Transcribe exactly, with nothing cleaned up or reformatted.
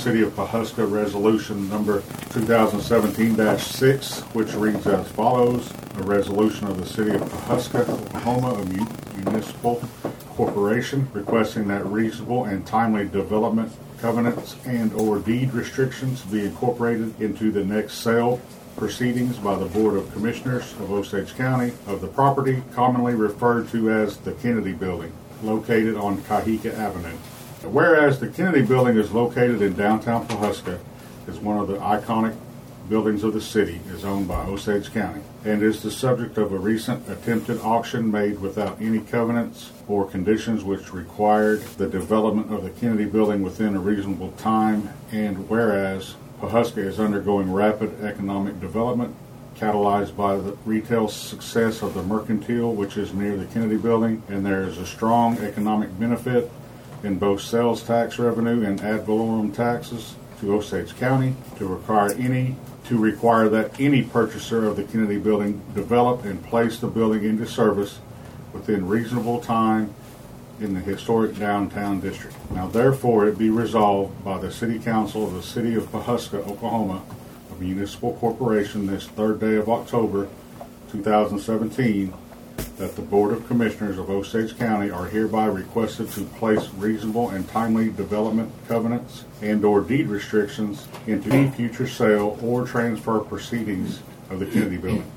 City of Pawhuska Resolution Number twenty seventeen dash six, which reads as follows. A resolution of the City of Pawhuska, Oklahoma, a municipal corporation, requesting that reasonable and timely development covenants and or deed restrictions be incorporated into the next sale proceedings by the Board of Commissioners of Osage County of the property commonly referred to as the Kennedy Building, located on Kahika Avenue. Whereas the Kennedy Building is located in downtown Pawhuska, is one of the iconic buildings of the city, is owned by Osage County, and is the subject of a recent attempted auction made without any covenants or conditions which required the development of the Kennedy Building within a reasonable time. And whereas Pawhuska is undergoing rapid economic development, catalyzed by the retail success of the Mercantile, which is near the Kennedy Building, and there is a strong economic benefit in both sales tax revenue and ad valorem taxes to Osage County to require any to require that any purchaser of the Kennedy Building develop and place the building into service within reasonable time in the historic downtown district. Now therefore it be resolved by the City Council of the City of Pawhuska, Oklahoma, a municipal corporation, this third day of October two thousand seventeen, that the Board of Commissioners of Osage County are hereby requested to place reasonable and timely development covenants and or deed restrictions into any future sale or transfer proceedings of the Kennedy Building.